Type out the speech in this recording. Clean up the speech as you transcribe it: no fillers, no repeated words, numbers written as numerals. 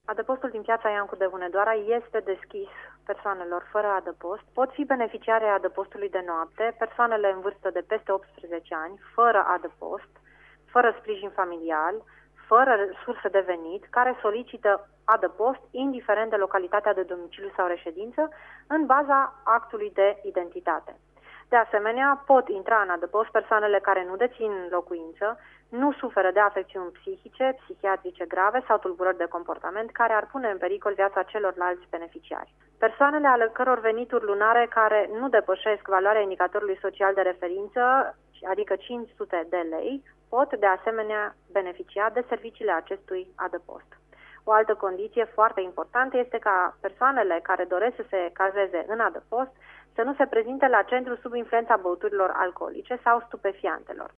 Adăpostul din Piața Iancu de Hunedoara este deschis persoanelor fără adăpost. Pot fi beneficiare a adăpostului de noapte persoanele în vârstă de peste 18 ani, fără adăpost, fără sprijin familial, fără sursă de venit, care solicită adăpost, indiferent de localitatea de domiciliu sau reședință, în baza actului de identitate. De asemenea, pot intra în adăpost persoanele care nu dețin locuință, nu suferă de afecțiuni psihice, psihiatrice grave sau tulburări de comportament care ar pune în pericol viața celorlalți beneficiari. Persoanele ale căror venituri lunare care nu depășesc valoarea indicatorului social de referință, adică 500 de lei, pot de asemenea beneficia de serviciile acestui adăpost. O altă condiție foarte importantă este ca persoanele care doresc să se cazeze în adăpost să nu se prezinte la centru sub influența băuturilor alcoolice sau stupefiantelor.